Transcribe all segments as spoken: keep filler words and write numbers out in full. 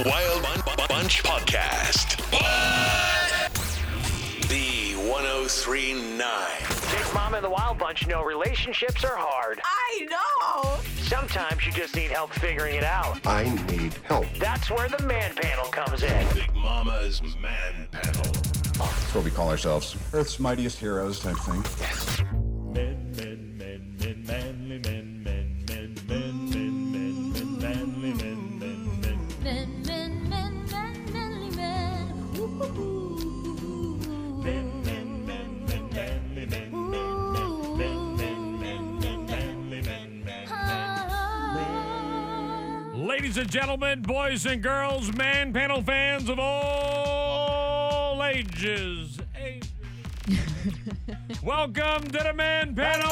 Wild Bun- Bunch Podcast. What? The one oh three point nine. Big Mama and the Wild Bunch know relationships are hard. I know. Sometimes you just need help figuring it out. I need help. That's where the Man Panel comes in. Big Mama's Man Panel. That's what we call ourselves. Earth's mightiest heroes type thing. Men, men, men, men, manly men, men, men, men, men, men, men, manly men, men, men. Men, men, men, men, manly men. Ooh. Men, men, men, men, manly men, men, men, men, men, men, men, manly men, men, men. Ladies and gentlemen, boys and girls, Man Panel fans of all ages. ages. Welcome to the Man Panel!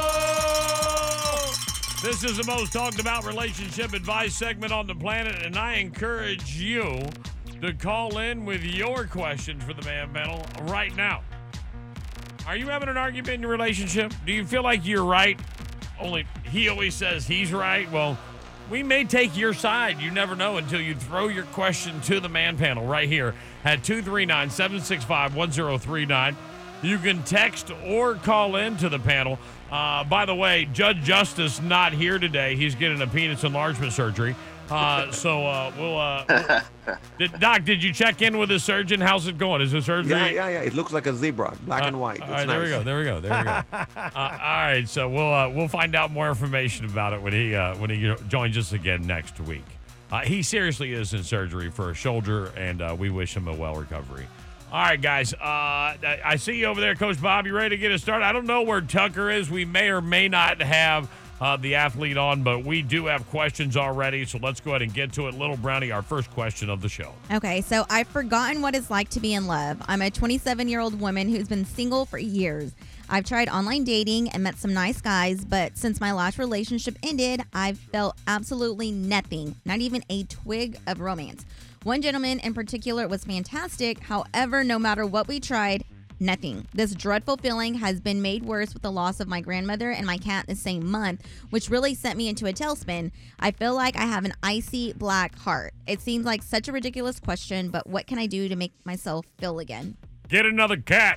This is the most talked about relationship advice segment on the planet, and I encourage you to call in with your questions for the Man Panel right now. Are you having an argument in your relationship? Do you feel like you're right? Only he always says he's right. Well, we may take your side. You never know until you throw your question to the Man Panel right here at two three nine, seven six five, one zero three nine. You can text or call in to the panel. Uh, by the way, Judge Justice not here today. He's getting a penis enlargement surgery. Uh, so uh, we'll. Uh, we'll did, Doc, did you check in with the surgeon? How's it going? Is the surgery? Yeah, yeah, yeah. It looks like a zebra, black Uh, and white. All It's right, nice. there we go. There we go. There we go. uh, all right, so we'll uh, we'll find out more information about it when he uh, when he joins us again next week. Uh, he seriously is in surgery for a shoulder, and uh, we wish him a well recovery. All right, guys. Uh, I see you over there, Coach Bob. You ready to get us started? I don't know where Tucker is. We may or may not have uh, the athlete on, but we do have questions already. So let's go ahead and get to it. Little Brownie, our first question of the show. Okay, so I've forgotten what it's like to be in love. I'm a twenty-seven-year-old woman who's been single for years. I've tried online dating and met some nice guys, but since my last relationship ended, I've felt absolutely nothing, not even a twig of romance. One gentleman in particular was fantastic. However, no matter what we tried, nothing. This dreadful feeling has been made worse with the loss of my grandmother and my cat the same month, which really sent me into a tailspin. I feel like I have an icy black heart. It seems like such a ridiculous question, but what can I do to make myself feel again? Get another cat.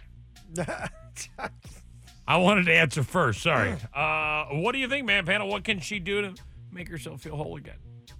I wanted to answer first. Sorry. Uh, what do you think, Man Panel? What can she do to make herself feel whole again?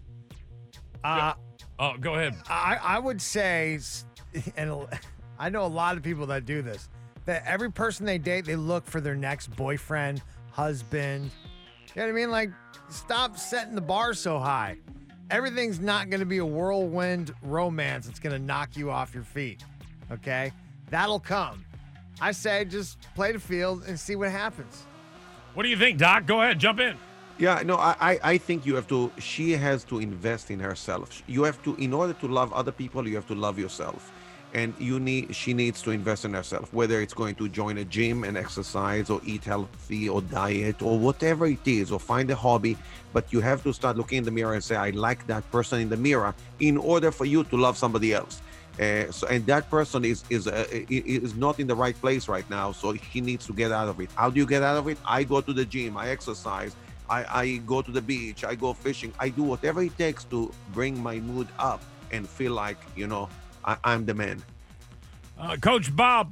Uh, Oh, go ahead. I, I would say, and I know a lot of people that do this, that every person they date, they look for their next boyfriend, husband. You know what I mean? Like, stop setting the bar so high. Everything's not going to be a whirlwind romance that's going to knock you off your feet, okay? That'll come. I say just play the field and see what happens. What do you think, Doc? Go ahead. Jump in. Yeah, no, I, I I think you have to, she has to invest in herself. You have to, in order to love other people, you have to love yourself. And you need, she needs to invest in herself, whether it's going to join a gym and exercise or eat healthy or diet or whatever it is, or find a hobby. But you have to start looking in the mirror and say, I like that person in the mirror, in order for you to love somebody else. Uh, so, and that person is is uh, is not in the right place right now, so he needs to get out of it. How do you get out of it? I go to the gym, I exercise, I, I go to the beach, I go fishing, I do whatever it takes to bring my mood up and feel like, you know, I, I'm the man. Uh, Coach Bob.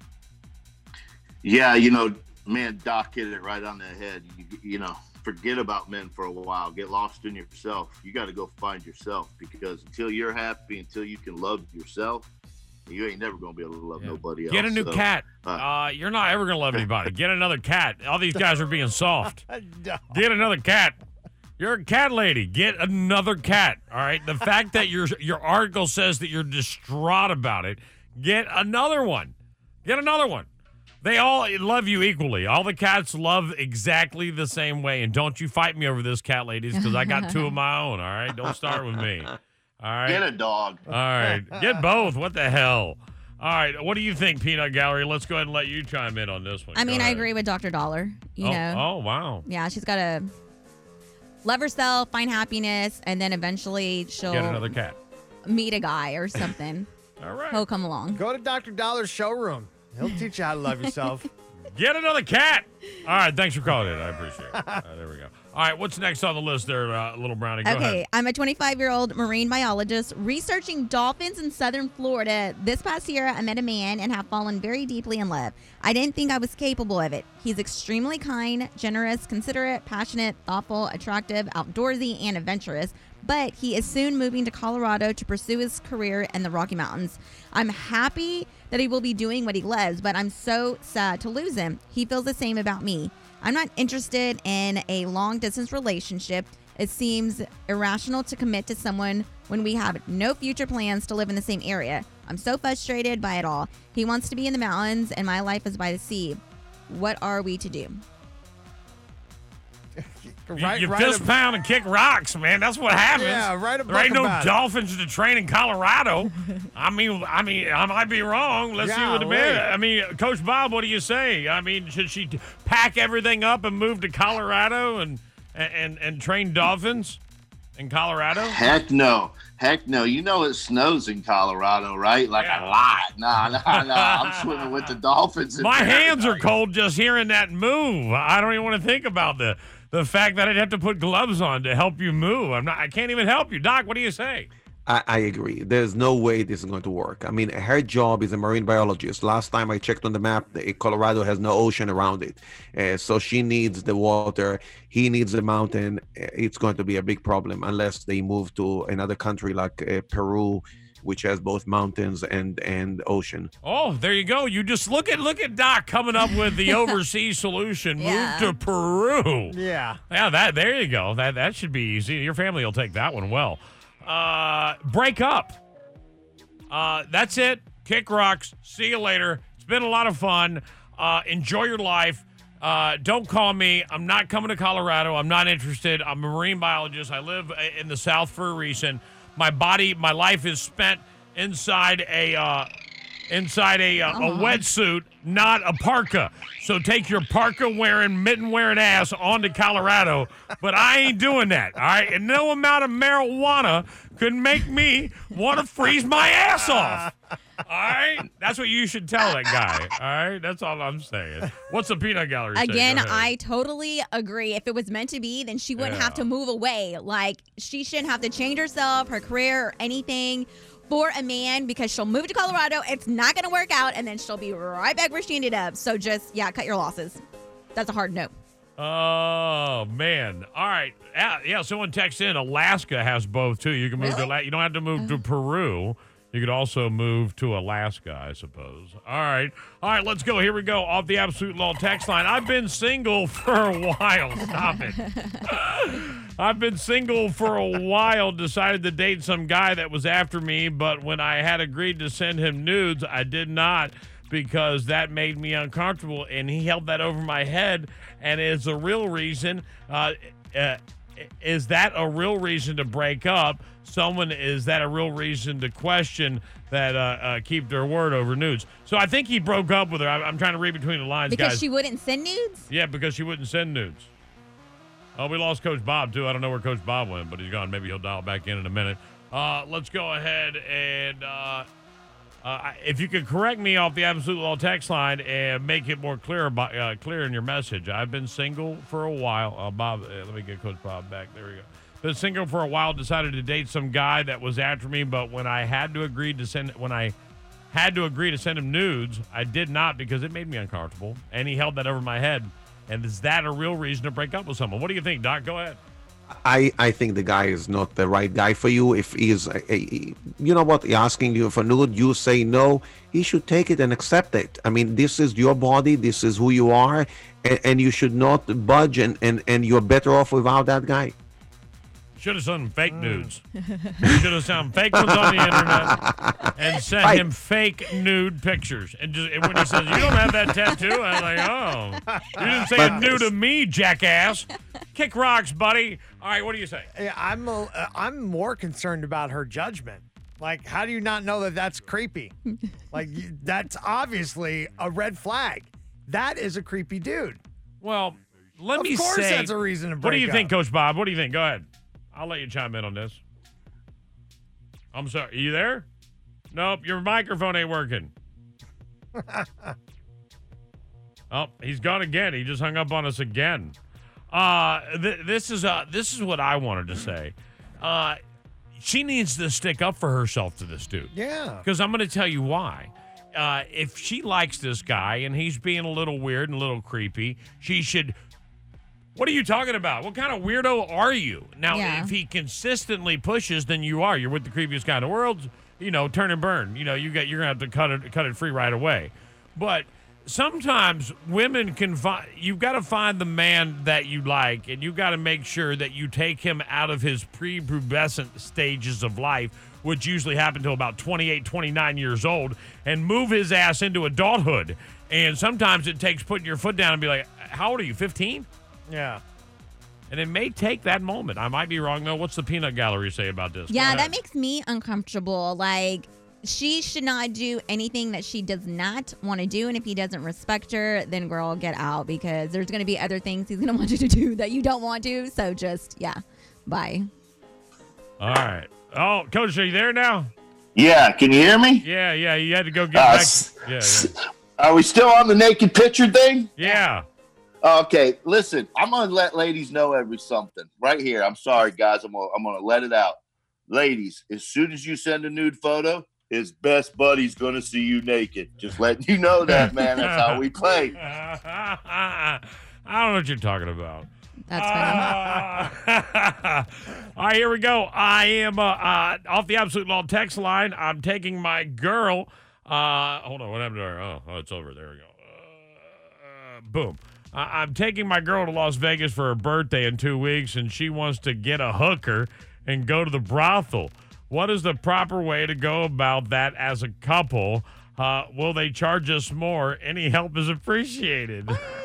Yeah, you know, man, Doc hit it right on the head. You, you know, forget about men for a while. Get lost in yourself. You got to go find yourself, because until you're happy, until you can love yourself, you ain't never going to be able to love yeah. nobody else. Get a new so, cat. Uh, uh, you're not ever going to love anybody. Get another cat. All these guys are being soft. No. Get another cat. You're a cat lady. Get another cat. All right. The fact that your your article says that you're distraught about it, get another one. Get another one. They all love you equally. All the cats love exactly the same way. And don't you fight me over this, cat ladies, because I got two of my own. All right. Don't start with me. All right. Get a dog. All right. Get both. What the hell? All right. What do you think, Peanut Gallery? Let's go ahead and let you chime in on this one. I mean, Go I ahead. agree with Doctor Dollar. You oh, know. Oh, wow. Yeah, she's got to love herself, find happiness, and then eventually she'll Get another cat. meet a guy or something. All right. He'll come along. Go to Doctor Dollar's showroom. He'll teach you how to love yourself. Get another cat. All right. Thanks for calling in. I appreciate it. Uh, there we go. All right, what's next on the list there, uh, little brownie? Go Okay, ahead. I'm a twenty-five-year-old marine biologist researching dolphins in southern Florida. This past year, I met a man and have fallen very deeply in love. I didn't think I was capable of it. He's extremely kind, generous, considerate, passionate, thoughtful, attractive, outdoorsy, and adventurous. But he is soon moving to Colorado to pursue his career in the Rocky Mountains. I'm happy that he will be doing what he loves, but I'm so sad to lose him. He feels the same about me. I'm not interested in a long-distance relationship. It seems irrational to commit to someone when we have no future plans to live in the same area. I'm so frustrated by it all. He wants to be in the mountains, and my life is by the sea. What are we to do? Right, you you right fist ab- pound and kick rocks, man. That's what happens. Yeah, right a There ain't book no about it. dolphins to train in Colorado. I mean, I mean, I might be wrong. Let's see what the Golly. man. I mean, Coach Bob, what do you say? I mean, should she t- pack everything up and move to Colorado and and and train dolphins in Colorado? Heck no. Heck no. You know it snows in Colorado, right? Like Yeah. a lot. Nah, nah, nah. I'm swimming with the dolphins. in My there. hands are cold just hearing that move. I don't even want to think about the the fact that I'd have to put gloves on to help you move. I'm not. I can't even help you, Doc. What do you say? I, I agree. There's no way this is going to work. I mean, her job is a marine biologist. Last time I checked on the map, the, Colorado has no ocean around it. Uh, so she needs the water. He needs the mountain. Uh, It's going to be a big problem unless they move to another country like uh, Peru, which has both mountains and, and ocean. Oh, there you go. You just look at look at Doc coming up with the overseas solution. Yeah. Move to Peru. Yeah. Yeah, that there you go. That that should be easy. Your family will take that one well. Uh, break up. Uh, that's it. Kick rocks. See you later. It's been a lot of fun. Uh, enjoy your life. Uh, don't call me. I'm not coming to Colorado. I'm not interested. I'm a marine biologist. I live in the South for a reason. My body, my life is spent inside a uh, inside a, uh, a wetsuit, not a parka. So take your parka wearing, mitten wearing ass on to Colorado. But I ain't doing that. All right, and no amount of marijuana could make me want to freeze my ass off. All right, that's what you should tell that guy. All right, that's all I'm saying. What's the peanut gallery say? Again, Go ahead. I totally agree. If it was meant to be, then she wouldn't Yeah. have to move away. Like, she shouldn't have to change herself, her career, or anything for a man because she'll move to Colorado. It's not going to work out, and then she'll be right back where she ended up. So just, yeah, cut your losses. That's a hard no. Oh man! All right, yeah, yeah. Someone texts in. Alaska has both too. You can move to. Ala- You don't have to move to Peru. You could also move to Alaska, I suppose. All right, all right. Let's go. Here we go. Off the Absolute Law text line. I've been single for a while. Stop it. I've been single for a while. Decided to date some guy that was after me, but when I had agreed to send him nudes, I did not, because that made me uncomfortable, and he held that over my head, and it's a real reason. Uh, uh, is that a real reason to break up? Someone, is that a real reason to question that uh, uh, keep their word over nudes? So I think he broke up with her. I'm, I'm trying to read between the lines, Because guys. she wouldn't send nudes? Yeah, because she wouldn't send nudes. Oh, we lost Coach Bob, too. I don't know where Coach Bob went, but he's gone. Maybe he'll dial back in in a minute. Uh, let's go ahead and... Uh, Uh, if you could correct me off the Absolute Law text line and make it more clear about, uh, clear in your message. I've been single for a while. Uh, Bob, uh, let me get Coach Bob back. There we go. Been single for a while. Decided to date some guy that was after me, but when I had to agree to send when I had to agree to send him nudes, I did not because it made me uncomfortable, and he held that over my head. And is that a real reason to break up with someone? What do you think, Doc? Go ahead. I, I think the guy is not the right guy for you. If he's, a, a, you know what, asking you for nude, you say no, he should take it and accept it. I mean, this is your body, this is who you are, and, and you should not budge, and, and, and you're better off without that guy. Should have sent him fake nudes. Should have sent him fake ones on the internet and sent Right. him fake nude pictures. And just and when he says, "You don't have that tattoo," I'm like, "Oh, you didn't say But- a nude to me, jackass." Kick rocks, buddy. All right, what do you say? Yeah, I'm a, uh, I'm more concerned about her judgment. Like, how do you not know that that's creepy? Like, you, that's obviously a red flag. That is a creepy dude. Well, let Of me course say. that's a reason to What do break you think, up. Coach Bob? What do you think? Go ahead. I'll let you chime in on this. I'm sorry. Are you there? Nope, your microphone ain't working. Oh, he's gone again. He just hung up on us again. Uh, th- this is uh, this is what I wanted to say. Uh, she needs to stick up for herself to this dude. Yeah. Because I'm going to tell you why. Uh, if she likes this guy and he's being a little weird and a little creepy, she should. What are you talking about? What kind of weirdo are you? Now, Yeah. if he consistently pushes, then you are. You're with the creepiest guy in the world. You know, turn and burn. You know, you got you're gonna have to cut it cut it free right away. But sometimes women can find. You've got to find the man that you like, and you've got to make sure that you take him out of his prepubescent stages of life, which usually happen till about twenty-eight, twenty-nine years old, and move his ass into adulthood. And sometimes it takes putting your foot down and be like, "How old are you? fifteen?" Yeah. And it may take that moment. I might be wrong, though. What's the peanut gallery say about this? Go Yeah, ahead. that makes me uncomfortable. Like, she should not do anything that she does not want to do. And if he doesn't respect her, then girl, get out, because there's going to be other things he's going to want you to do that you don't want to. So just, yeah, bye. All right. Oh, Coach, are you there now? Yeah, can you hear me? Yeah, yeah. You had to go get Uh, back. s- Yeah, s- yeah. Are we still on the naked picture thing? Yeah. Okay, listen, I'm gonna let ladies know every something right here. I'm sorry, guys. I'm gonna, I'm gonna let it out. Ladies, as soon as you send a nude photo, his best buddy's gonna see you naked. Just letting you know that, man. That's how we play. I don't know what you're talking about. That's funny. Uh, all right, here we go. I am uh, uh, off the Absolute Law text line. I'm taking my girl. Uh, hold on, what happened to her? Oh, oh it's over. There we go. Uh, boom. Uh, I'm taking my girl to Las Vegas for her birthday in two weeks, and she wants to get a hooker and go to the brothel. What is the proper way to go about that as a couple? Uh, will they charge us more? Any help is appreciated.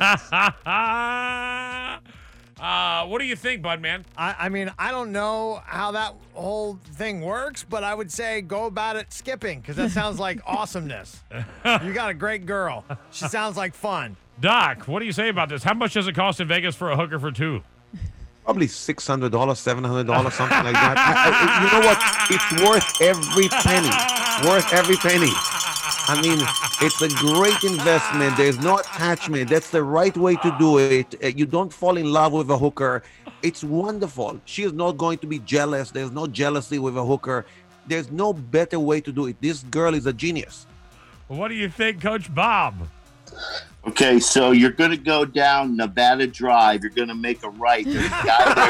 Uh, what do you think, bud, man? I, I mean, I don't know how that whole thing works, but I would say go about it skipping, because that sounds like awesomeness. You got a great girl. She sounds like fun. Doc, what do you say about this? How much does it cost in Vegas for a hooker for two? Probably six hundred dollars, seven hundred dollars, something like that. I, I, you know what? It's worth every penny. Worth every penny. I mean, it's a great investment. There's no attachment. That's the right way to do it. Uh, You don't fall in love with a hooker. It's wonderful. She is not going to be jealous. There's no jealousy with a hooker. There's no better way to do it. This girl is a genius. What do you think, Coach Bob? Okay, so you're gonna go down Nevada Drive. You're gonna make a right. There's a guy there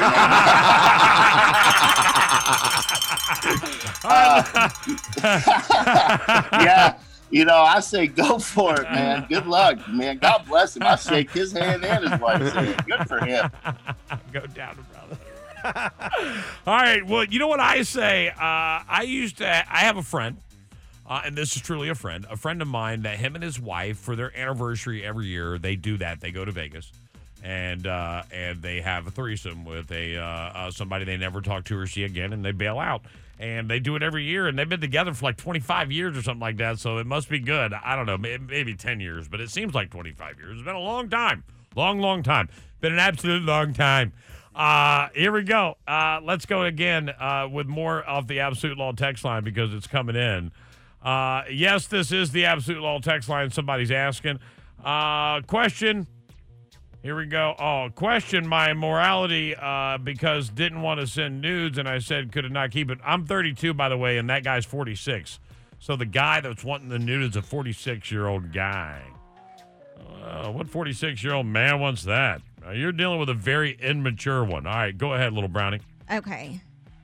named- Uh, yeah, you know, I say go for it, man. Good luck, man. God bless him. I shake his hand and his wife's hand. Good for him. Go down, brother. All right. Well, you know what I say? Uh, I used to. I have a friend, uh, and this is truly a friend. A friend of mine that him and his wife, for their anniversary every year, they do that. They go to Vegas, and uh, and they have a threesome with a uh, uh, somebody they never talk to or see again, and they bail out. And they do it every year, and they've been together for like twenty-five years or something like that, so it must be good. I don't know, may- maybe ten years, but it seems like twenty-five years. It's been a long time. Long, long time. Been an absolute long time. Uh, here we go. Uh, let's go again uh, with more of the Absolute Law text line because it's coming in. Uh, yes, this is the Absolute Law text line. Somebody's asking. Uh, question. Here we go. Oh, question my morality uh, because didn't want to send nudes, and I said could it not keep it. I'm thirty-two, by the way, and that guy's forty-six. So the guy that's wanting the nude is a forty-six-year-old guy. Uh, what forty-six-year-old man wants that? Uh, you're dealing with a very immature one. All right, go ahead, little brownie. Okay.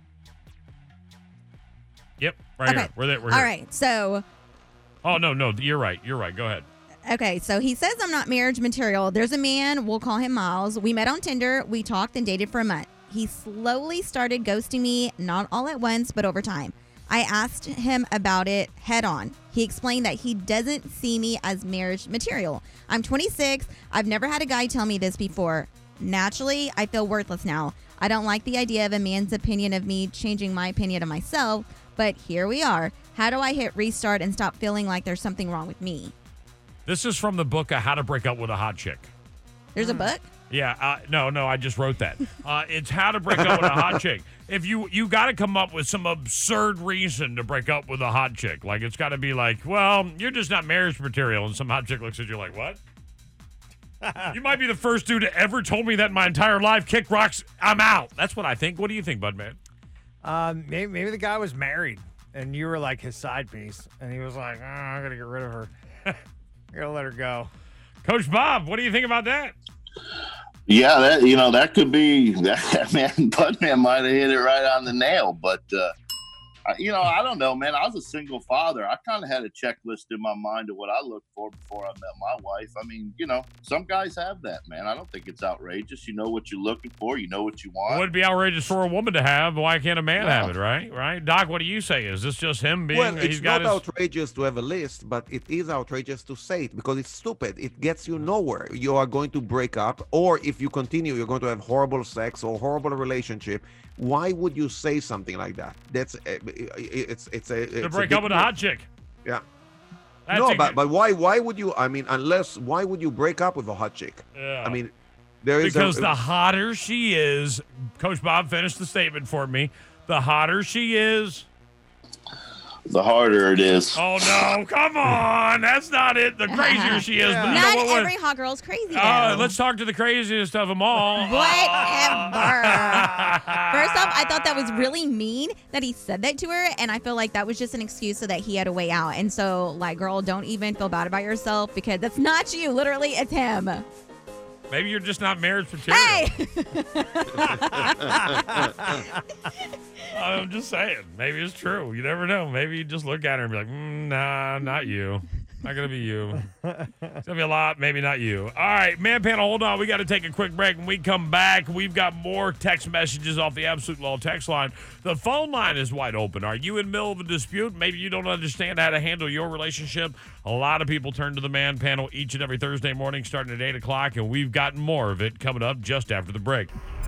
Yep, right Okay. here. We're there. We're All here. right. So, Oh, no, no, you're right. You're right. Go ahead. okay. So he says I'm not marriage material. There's a man, we'll call him Miles. We met on Tinder. We talked and dated for a month. He slowly started ghosting me, not all at once, but over time. I asked him about it head on. He explained that he doesn't see me as marriage material. I'm twenty-six. I've never had a guy tell me this before. Naturally, I feel worthless now. I don't like the idea of a man's opinion of me changing my opinion of myself, but here we are. How do I hit restart and stop feeling like there's something wrong with me? This is from the book uh, How to Break Up with a Hot Chick. There's a book? Yeah, uh, no, no, I just wrote that. Uh, it's How to Break Up with a Hot Chick. If you you got to come up with some absurd reason to break up with a hot chick, like it's got to be like, well, you're just not marriage material, and some hot chick looks at you like, what? You might be the first dude to ever told me that in my entire life. Kick rocks, I'm out. That's what I think. What do you think, Budman? Um, maybe, maybe the guy was married, and you were like his side piece, and he was like, oh, I gotta get rid of her. I gotta let her go. Coach Bob, what do you think about that? Yeah, that you know that could be that man. Budman might have hit it right on the nail, but uh, I, you know I don't know, man. I was a single father. I kind of had a checklist in my mind of what I looked for before I met my wife. I mean, you know, some guys have that, man. I don't think it's outrageous. You know what you're looking for. You know what you want. It would be outrageous for a woman to have. Why can't a man Yeah. have it? Right, right. Doc, what do you say? Is this just him being? Well, he's it's got not his. outrageous to have a list, but it is outrageous to say it because it's stupid. It gets you nowhere. You are going to break up, or if you continue, you're going to have horrible sex or horrible relationship. Why would you say something like that? That's uh, it's it's a To it's break a up with a hot chick. Yeah. That's no, a- but but why why would you? I mean, unless why would you break up with a hot chick? Yeah. I mean, there is Because a, the hotter she is, Coach Bob finished the statement for me. The hotter she is. The harder it is. Oh no! Come on, that's not it. The crazier she is. But you know Not what, what- every hot girl's crazy. Oh, though. let's talk to the craziest of them all. Whatever. First off, I thought that was really mean that he said that to her, and I feel like that was just an excuse so that he had a way out. And so, like, girl, don't even feel bad about yourself because that's not you. Literally, it's him. Maybe you're just not marriage material. Hey! I'm just saying. Maybe it's true. You never know. Maybe you just look at her and be like, mm, nah, not you. Not going to be you. It's going to be a lot. Maybe not you. All right, man panel, hold on. We got to take a quick break. When we come back, we've got more text messages off the Absolute Law text line. The phone line is wide open. Are you in the middle of a dispute? Maybe you don't understand how to handle your relationship. A lot of people turn to the man panel each and every Thursday morning starting at eight o'clock, and we've got more of it coming up just after the break.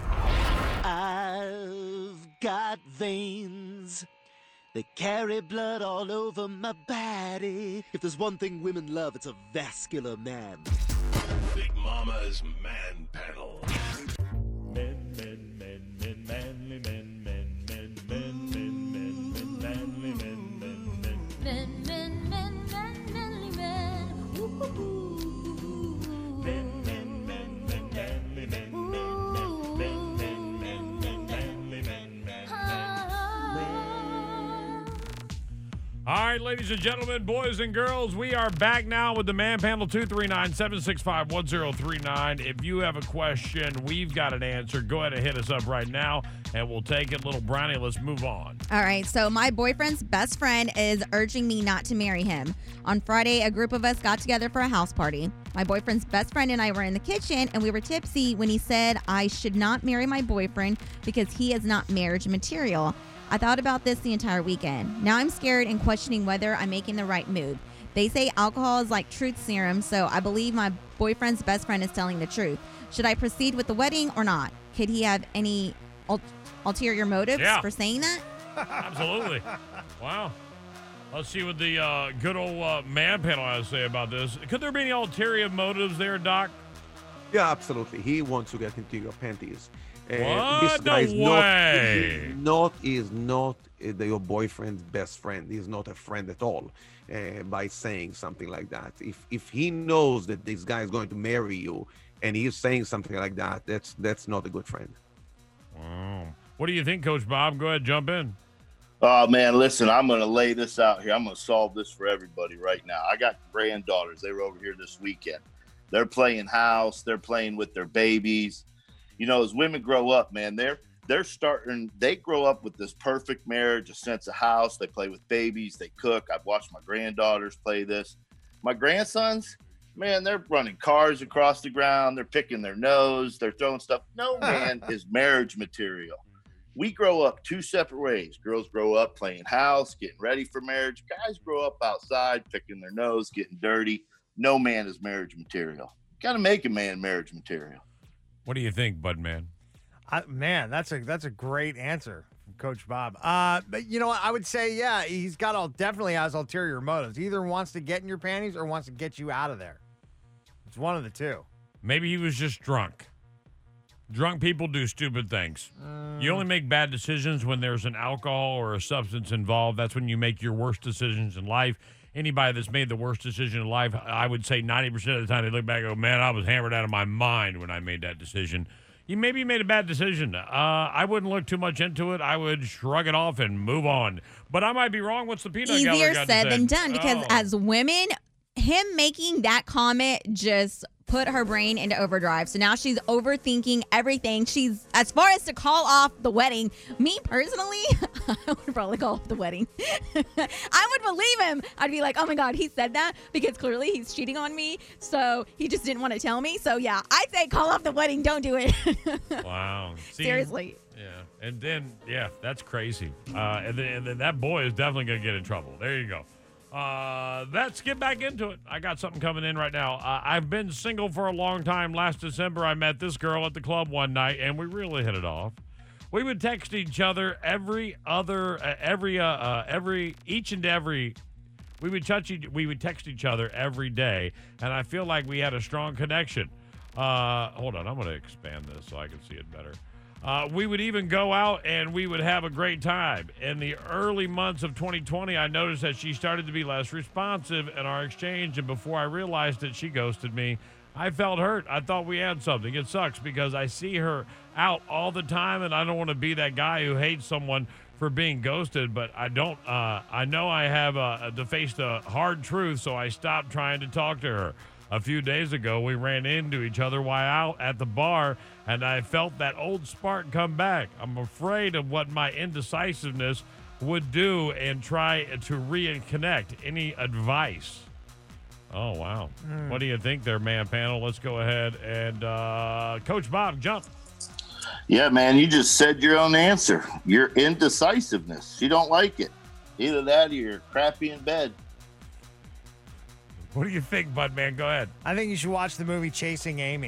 I've got veins that carry blood all over my body. If there's one thing women love, it's a vascular man. Big Mama's Man Panel. Men, men, men, men, manly men, men, men, men, men, men, men, manly men, men, men. Men, men, men, men, manly men. Ooh. Men, men, men, men, manly men, men, men, men, men, men, men, manly men, men, men. All right, ladies and gentlemen, boys and girls, we are back now with the man panel two three nine, seven six five, one zero three nine. If you have a question, we've got an answer. Go ahead and hit us up right now, and we'll take it. Little Brownie, let's move on. All right, so my boyfriend's best friend is urging me not to marry him. On Friday, a group of us got together for a house party. My boyfriend's best friend and I were in the kitchen, and we were tipsy when he said I should not marry my boyfriend because he is not marriage material. I thought about this the entire weekend. Now I'm scared and questioning whether I'm making the right move. They say alcohol is like truth serum, so I believe my boyfriend's best friend is telling the truth. Should I proceed with the wedding or not? Could he have any ul- ulterior motives Yeah. for saying that? Absolutely. Wow. Let's see what the uh, good old uh, man panel has to say about this. Could there be any ulterior motives there, Doc? Yeah, absolutely. He wants to get into your panties. Uh, What? This guy No is not, way. he is not is not uh, the, your boyfriend's best friend. He's not a friend at all. Uh, by saying something like that, if if he knows that this guy is going to marry you and he's saying something like that, that's that's not a good friend. Wow. What do you think, Coach Bob? Go ahead, jump in. Oh man, listen, I'm gonna lay this out here. I'm gonna solve this for everybody right now. I got granddaughters. They were over here this weekend. They're playing house. They're playing with their babies. You know, as women grow up, man, they're they're starting. They grow up with this perfect marriage, a sense of house. They play with babies. They cook. I've watched my granddaughters play this. My grandsons, man, they're running cars across the ground. They're picking their nose. They're throwing stuff. No man is marriage material. We grow up two separate ways. Girls grow up playing house, getting ready for marriage. Guys grow up outside, picking their nose, getting dirty. No man is marriage material. Got to make a man marriage material. What do you think, Bud Man? I, man, that's a that's a great answer from Coach Bob. Uh, but you know what? I would say, yeah, he's got all definitely has ulterior motives. He either wants to get in your panties or wants to get you out of there. It's one of the two. Maybe he was just drunk. Drunk people do stupid things. You only make bad decisions when there's an alcohol or a substance involved. That's when you make your worst decisions in life. anybody that's made the worst decision in life, I would say ninety percent of the time they look back and go, man, I was hammered out of my mind when I made that decision. You maybe made a bad decision. Uh, I wouldn't look too much into it. I would shrug it off and move on. But I might be wrong. What's the peanut gallery Easier got said to say? than done because Oh. as women, him making that comment just put her brain into overdrive. So now she's overthinking everything. She's, as far as to call off the wedding, me personally, I would probably call off the wedding. I would believe him. I'd be like, oh my God, he said that because clearly he's cheating on me. So he just didn't want to tell me. So yeah, I'd say call off the wedding. Don't do it. Wow. See, Seriously. Yeah. And then, yeah, that's crazy. Uh, and, then, and then that boy is definitely going to get in trouble. There you go. Uh, let's get back into it. I got something coming in right now. Uh, I've been single for a long time. Last December, I met this girl at the club one night, and we really hit it off. We would text each other every other, uh, every, uh, uh, every, each and every. We would touch, each, we would text each other every day, and I feel like we had a strong connection. Uh, hold on, I'm going to expand this so I can see it better. Uh, we would even go out and we would have a great time. In the early months of twenty twenty, I noticed that she started to be less responsive in our exchange, and before I realized it, she ghosted me. I felt hurt. I thought we had something. It sucks because I see her out all the time, and I don't want to be that guy who hates someone for being ghosted, but I don't. Uh, I know I have uh, to face the hard truth, so I stopped trying to talk to her. A few days ago, we ran into each other while out at the bar, and I felt that old spark come back. I'm afraid of what my indecisiveness would do and try to reconnect. Any advice? Oh, wow. Mm. What do you think there, man panel? Let's go ahead and uh, Coach Bob, jump. Yeah, man, you just said your own answer. Your indecisiveness. She don't like it. Either that or you're crappy in bed. What do you think, Bud Man? Go ahead. I think you should watch the movie Chasing Amy.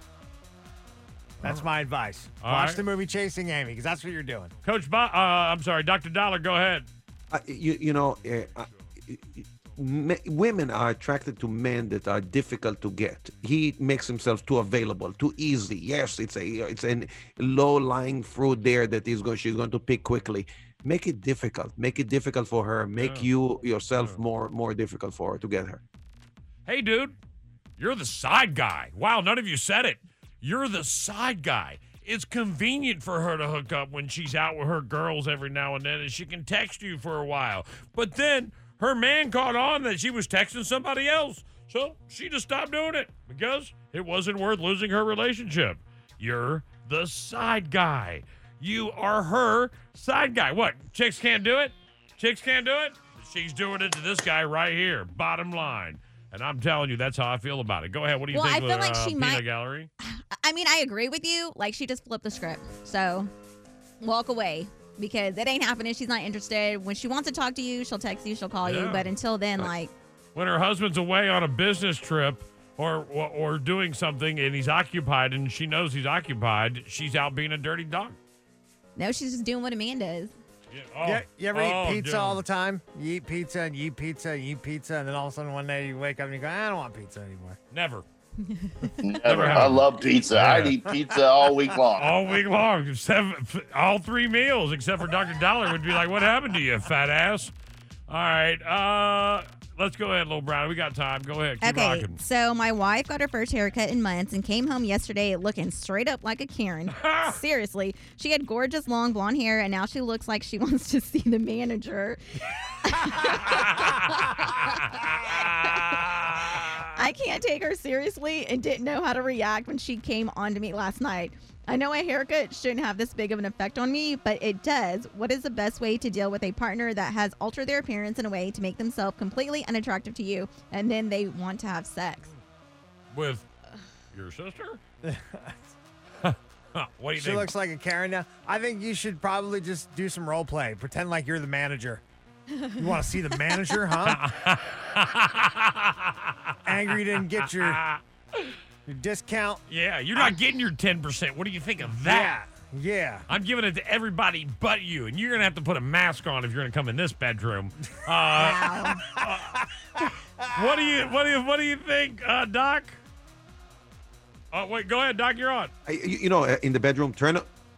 That's my advice. All Watch right. the movie Chasing Amy because that's what you're doing. Coach Bob, uh, I'm sorry, Doctor Dollar, go ahead. Uh, you, you know, uh, uh, me, women are attracted to men that are difficult to get. He makes himself too available, too easy. Yes, it's a it's a low-lying fruit there that is going, she's going to pick quickly. Make it difficult. Make it difficult for her. Make Yeah. you yourself more more difficult for her to get her. Hey, dude, you're the side guy. Wow, none of you said it. You're the side guy. It's convenient for her to hook up when she's out with her girls every now and then, and she can text you for a while. But then her man caught on that she was texting somebody else, so she just stopped doing it because it wasn't worth losing her relationship. You're the side guy. You are her side guy. What? Chicks can't do it? Chicks can't do it? She's doing it to this guy right here. Bottom line. And I'm telling you, that's how I feel about it. Go ahead. What do you Well, think I feel of like uh, she Peanut might- Gallery? I mean, I agree with you. Like, she just flipped the script. So, walk away because it ain't happening. She's not interested. When she wants to talk to you, she'll text you, she'll call you. Yeah. But until then, like, When her husband's away on a business trip or, or or doing something and he's occupied and she knows he's occupied, she's out being a dirty dog. no, she's just doing what a man does. Yeah. Oh, Yeah, you ever oh, eat pizza dude. all the time? You eat pizza and you eat pizza and you eat pizza, and then all of a sudden one day you wake up and you go, I don't want pizza anymore. Never. Never. I happened. love pizza. Yeah. I'd eat pizza all week long. All week long. Seven, all three meals, except for Doctor Dollar would be like, what happened to you, fat ass? All right. Uh, let's go ahead, little Brown. We got time. Go ahead. Keep Okay, rocking. so my wife got her first haircut in months and came home yesterday looking straight up like a Karen. Seriously. She had gorgeous long blonde hair, and now she looks like she wants to see the manager. I can't take her seriously and didn't know how to react when she came on to me last night. I know a haircut shouldn't have this big of an effect on me, but it does. What is the best way to deal with a partner that has altered their appearance in a way to make themselves completely unattractive to you, and then they want to have sex? With your sister? What do you She think? looks like a Karen now. I think you should probably just do some role play. Pretend like you're the manager. You want to see the manager, huh? Angry you didn't get your your discount. Yeah, you're not getting your ten percent. What do you think of that? Yeah, yeah. I'm giving it to everybody but you, and you're going to have to put a mask on if you're going to come in this bedroom. Uh, uh, what do you what do you what do you think, uh, Doc? Oh, wait, go ahead, Doc, you're on. I, you, you know, uh, in the bedroom, turn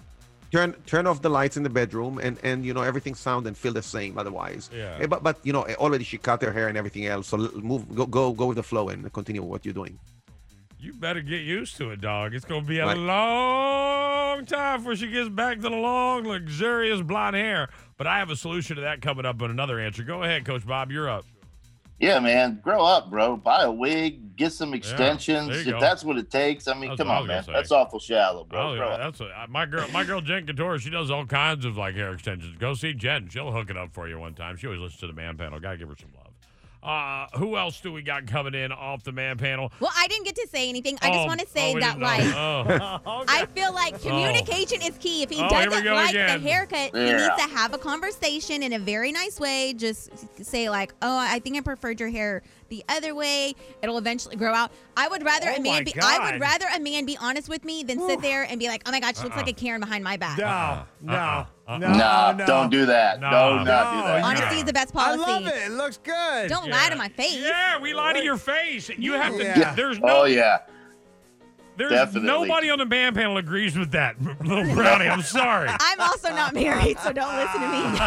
turn turn off the lights in the bedroom, and and you know everything sound and feel the same otherwise. Yeah. Eh, But but you know already she cut her hair and everything else. So l- move go go go with the flow and continue what you're doing. You better get used to it, dog. It's going to be a Right. long time before she gets back to the long, luxurious blonde hair. But I have a solution to that coming up in another answer. Go ahead, Coach Bob. You're up. Yeah, man, grow up, bro. Buy a wig, get some extensions there you if go. that's what it takes. I mean, That's come what I on, was man. gonna say. That's awful shallow, bro. Oh, Grow yeah, up. that's a, my girl. My girl Jen Couture. She does all kinds of like hair extensions. Go see Jen. She'll hook it up for you one time. She always listens to the man panel. Gotta give her some love. Uh, who else do we got coming in off the man panel? Well, I didn't get to say anything. I just Oh, want to say oh, we that, didn't like, know. Oh. I feel like communication is key. If he Oh, here we doesn't go like again. the haircut, he Yeah. needs to have a conversation in a very nice way. Just say like, "Oh, I think I preferred your hair the other way." It'll eventually grow out. I would rather Oh a my man be. I God. would rather a man be honest with me than sit there and be like, "Oh my God, she looks Uh-uh. like a Karen behind my back." No, Uh-uh. no, Uh-uh. no, nah, no. don't do that. No. No, not do No, that. Honesty Yeah. is the best I policy. love it. It looks good. Don't Yeah. lie to my face. Yeah, we lie to your face. You have to. Yeah. There's no. Oh, yeah. There's definitely. nobody on the band panel agrees with that, little brownie. I'm sorry. I'm also not married, so don't listen to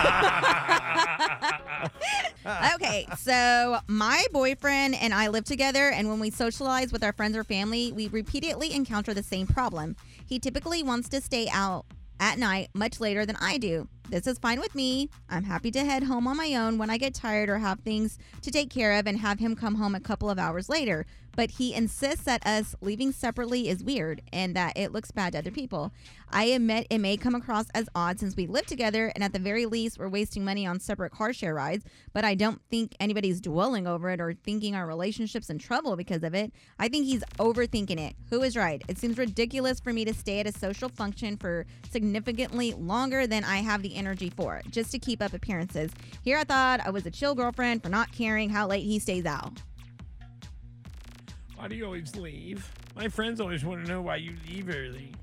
me. Okay, so my boyfriend and I live together, and when we socialize with our friends or family, we repeatedly encounter the same problem. He typically wants to stay out at night much later than I do. This is fine with me. I'm happy to head home on my own when I get tired or have things to take care of and have him come home a couple of hours later. But he insists that us leaving separately is weird and that it looks bad to other people. I admit it may come across as odd since we live together and at the very least we're wasting money on separate car share rides, but I don't think anybody's dwelling over it or thinking our relationship's in trouble because of it. I think he's overthinking it. Who is right? It seems ridiculous for me to stay at a social function for significantly longer than I have the energy for, just to keep up appearances. Here I thought I was a chill girlfriend for not caring how late he stays out. Why do you always leave? My friends always want to know why you leave early.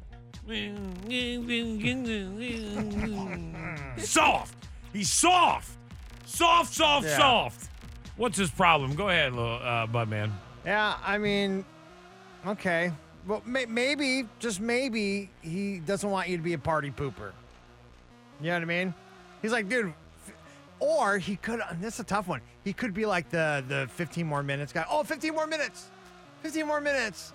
Soft. He's soft. Soft, soft, Yeah. soft. What's his problem? Go ahead, little uh, Budman. Yeah, I mean, okay. Well, may- maybe, just maybe, he doesn't want you to be a party pooper. You know what I mean? He's like, dude, f- or he could, this is a tough one. He could be like the, the fifteen more minutes guy. Oh, fifteen more minutes. fifteen more minutes.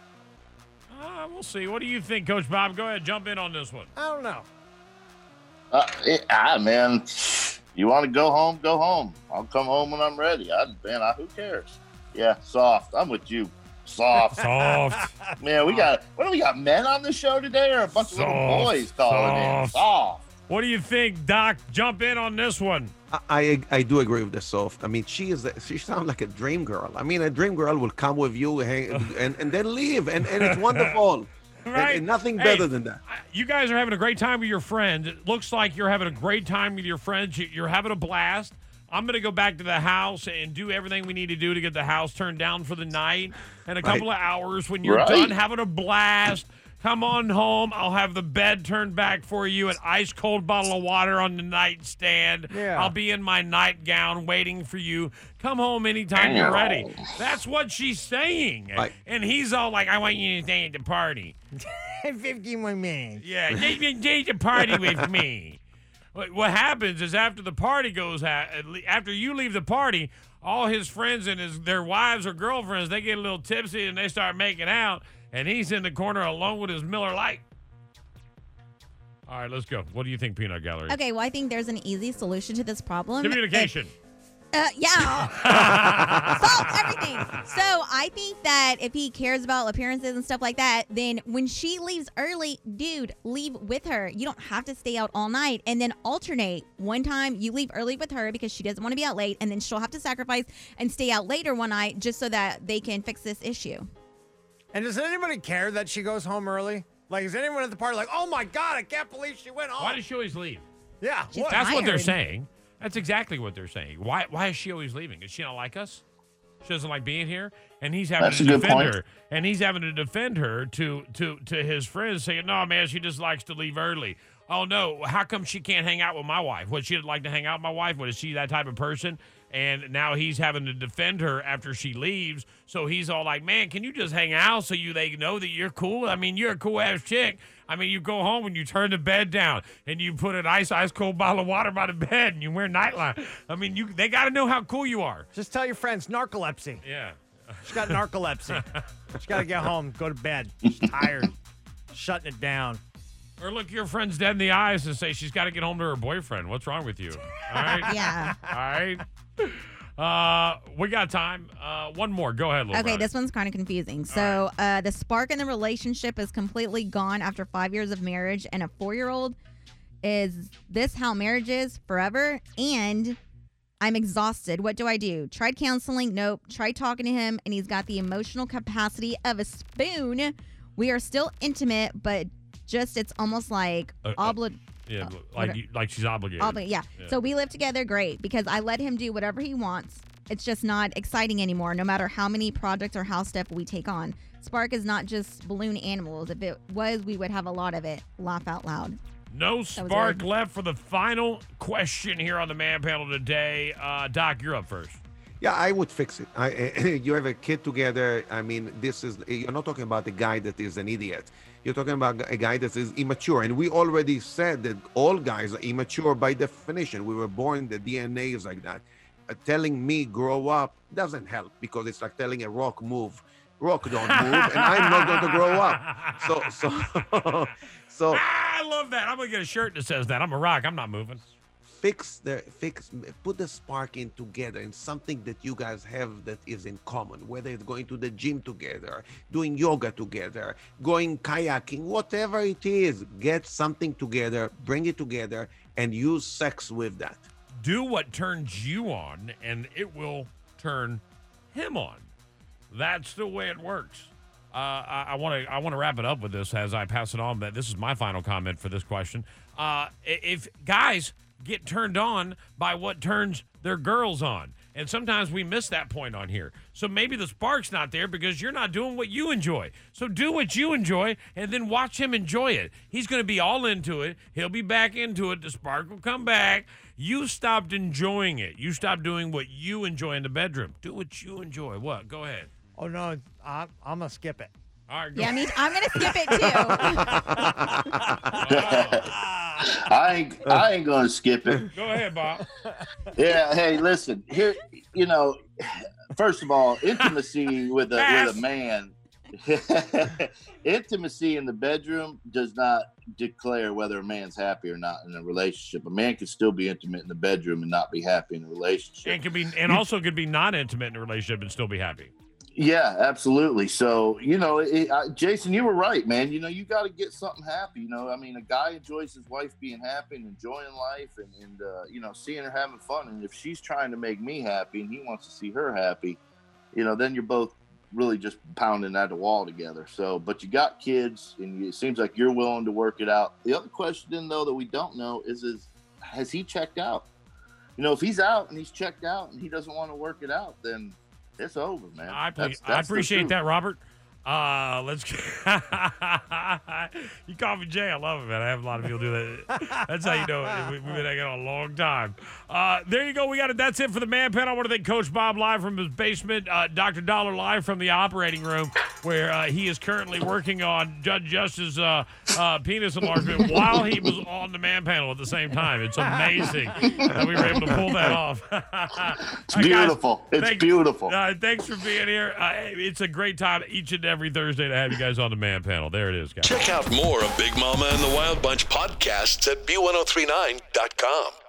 Uh, we'll see. What do you think, Coach Bob? Go ahead, jump in on this one. I don't know. Uh, it, ah, man, you want to go home? Go home. I'll come home when I'm ready. I, man, I, who cares? Yeah, soft. I'm with you. Soft. Soft. Man, we got, what do we got, men on the show today or a bunch of little Soft, boys calling in? soft. Soft. What do you think, Doc? Jump in on this one. I, I I do agree with the soft. I mean, she is a, she sounds like a dream girl. I mean, a dream girl will come with you hang, and and then leave, and, and it's wonderful. And- Right. and nothing Hey, better than that. You guys are having a great time with your friends. It looks like you're having a great time with your friends. You- You're having a blast. I'm going to go back to the house and do everything we need to do to get the house turned down for the night. And a couple of hours when you're Right. done having a blast, come on home. I'll have the bed turned back for you, an ice cold bottle of water on the nightstand. Yeah. I'll be in my nightgown waiting for you. Come home anytime you're ready. That's what she's saying. Right. And he's all like, I want you to stay at the party. fifteen more minutes. Yeah, they can take the party with me. What what happens is after the party goes, ha- after you leave the party, all his friends and his their wives or girlfriends, they get a little tipsy and they start making out, and he's in the corner alone with his Miller Lite. All right, let's go. What do you think, Peanut Gallery? Okay, well, I think there's an easy solution to this problem. Communication. Uh, yeah. Solve everything. So I think that if he cares about appearances and stuff like that, then when she leaves early, dude, leave with her. You don't have to stay out all night, and then alternate. One time you leave early with her because she doesn't want to be out late, and then she'll have to sacrifice and stay out later one night just so that they can fix this issue. And does anybody care that she goes home early? Like, is anyone at the party like, oh my God, I can't believe she went home? Why does she always leave? Yeah. She's what? That's what they're tired. saying. That's exactly what they're saying. Why Why is she always leaving? Does she not like us? She doesn't like being here, and he's having That's to a good defend point. her, and he's having to defend her to to to his friends, saying, "No, man, she just likes to leave early." oh, no, how come she can't hang out with my wife? Would she like to hang out with my wife? What, is she that type of person? And now he's having to defend her after she leaves. So he's all like, man, can you just hang out so you they know that you're cool? I mean, you're a cool-ass chick. I mean, you go home and you turn the bed down and you put an ice, ice cold bottle of water by the bed and you wear nightline. I mean, you they got to know how cool you are. Just tell your friends narcolepsy. Yeah. She's got narcolepsy. She's got to get home, go to bed. She's tired. Shutting it down. Or look your friend's dead in the eyes and say she's got to get home to her boyfriend. What's wrong with you? All right? Yeah. All right? Uh, we got time. Uh, one more. Go ahead, little Okay, brother. this one's kind of confusing. So, uh, the spark in the relationship is completely gone after five years of marriage and a four-year-old. Is this how marriage is forever? And I'm exhausted. What do I do? Tried counseling. Nope. Tried talking to him, and he's got the emotional capacity of a spoon. We are still intimate, but just it's almost like Uh, uh, obli- Yeah, uh, like what- you, like she's obligated. obli- yeah. Yeah. So we live together great because I let him do whatever he wants. It's just not exciting anymore, no matter how many projects or house stuff we take on. Spark is not just balloon animals. If it was, we would have a lot of it. Laugh out loud. No was spark good. left for the final question here on the Man Panel today. Uh, Doc, you're up first. Yeah, I would fix it. I, you have a kid together. I mean, this is, you're not talking about a guy that is an idiot. You're talking about a guy that is immature. And we already said that all guys are immature by definition. We were born, the D N A is like that. Uh, telling me grow up doesn't help because it's like telling a rock move. Rock don't move, and I'm not going to grow up. So, so, so. Ah, I love that. I'm going to get a shirt that says that. I'm a rock. I'm not moving. Fix the fix put the spark in together in something that you guys have that is in common, whether it's going to the gym together, doing yoga together, going kayaking, whatever it is. Get something together, bring it together, and use sex with that. Do what turns you on, and it will turn him on. That's the way it works. Uh, I want to I want to wrap it up with this as I pass it on. But this is my final comment for this question. Uh, if guys get turned on by what turns their girls on, and sometimes we miss that point on here. So maybe the spark's not there because you're not doing what you enjoy. So do what you enjoy, and then watch him enjoy it. He's going to be all into it. He'll be back into it. The spark will come back. You stopped enjoying it. You stopped doing what you enjoy in the bedroom. Do what you enjoy. What? Go ahead. Oh, no, I'm, I'm going to skip it. All right, go Yeah, I mean, I'm gonna skip it too. I ain't, I ain't gonna skip it. Go ahead, Bob. Yeah, hey, listen, here, you know, first of all, intimacy with a with a man, intimacy in the bedroom does not declare whether a man's happy or not in a relationship. A man can still be intimate in the bedroom and not be happy in a relationship. And could be, and also could be not intimate in a relationship and still be happy. Yeah, absolutely. So, you know, it, I, Jason, you were right, man. You know, you got to get something happy. You know, I mean, a guy enjoys his wife being happy and enjoying life and, and uh, you know, seeing her having fun. And if she's trying to make me happy and he wants to see her happy, you know, then you're both really just pounding at the wall together. So, but you got kids and it seems like you're willing to work it out. The other question, though, that we don't know is, is has he checked out? You know, if he's out and he's checked out and he doesn't want to work it out, then it's over, man. I, That's- I that's the appreciate truth. that, Robert. Uh, let's. You call me Jay. I love it, man. I have a lot of people do that. That's how you know it. We, we've been hanging out a long time. Uh, there you go. We got it. That's it for the Man Panel. I want to thank Coach Bob live from his basement, uh, Doctor Dollar live from the operating room, where uh, he is currently working on Judge Justice's uh, uh, penis enlargement while he was on the Man Panel at the same time. It's amazing that we were able to pull that off. It's beautiful. It's beautiful. Uh, thanks for being here. Uh, it's a great time each and every Thursday to have you guys on the Man Panel. There it is, guys. Check out more of Big Mama and the Wild Bunch podcasts at B ten thirty-nine dot com.